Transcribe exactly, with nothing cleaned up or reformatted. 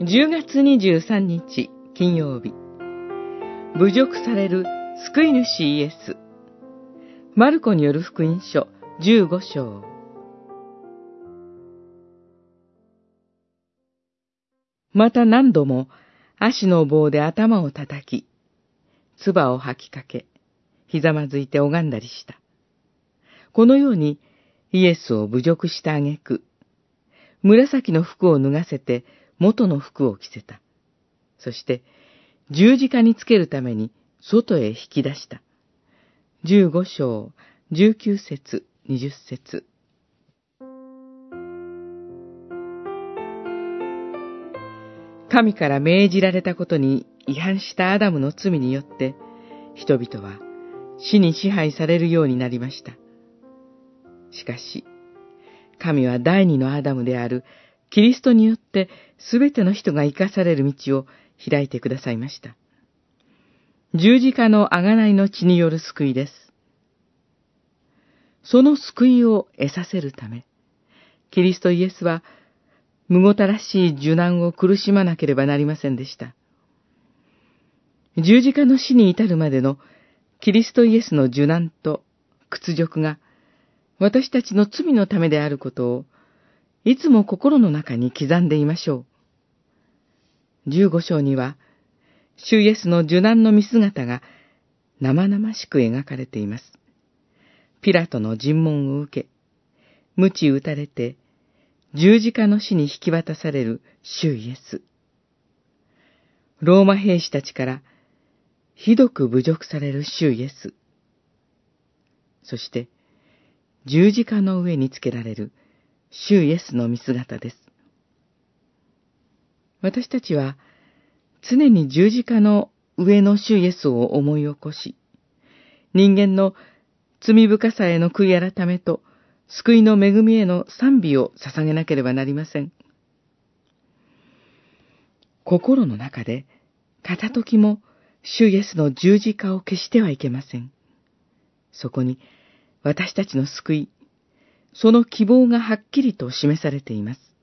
じゅうがつにじゅうさんにち金曜日、侮辱される救い主イエス。マルコによる福音書じゅうごしょう。また何度も足の棒で頭を叩き、唾を吐きかけ、ひざまずいて拝んだりした。このようにイエスを侮辱した挙句、紫の服を脱がせて元の服を着せた。そして十字架につけるために外へ引き出した。じゅうごしょう、じゅうきゅうせつ、にじゅっせつ。神から命じられたことに違反したアダムの罪によって、人々は死に支配されるようになりました。しかし、神は第二のアダムであるキリストによってすべての人が生かされる道を開いてくださいました。十字架の贖いの血による救いです。その救いを得させるため、キリストイエスはむごたらしい受難を苦しまなければなりませんでした。十字架の死に至るまでのキリストイエスの受難と屈辱が私たちの罪のためであることをいつも心の中に刻んでいましょう。じゅうごしょうには、主イエスの受難の見姿が生々しく描かれています。ピラトの尋問を受け、鞭打たれて十字架の死に引き渡される主イエス。ローマ兵士たちからひどく侮辱される主イエス。そして、十字架の上につけられる主イエスの見姿です。私たちは常に十字架の上の主イエスを思い起こし、人間の罪深さへの悔い改めと救いの恵みへの賛美を捧げなければなりません。心の中で片時も主イエスの十字架を消してはいけません。そこに私たちの救い、その希望がはっきりと示されています。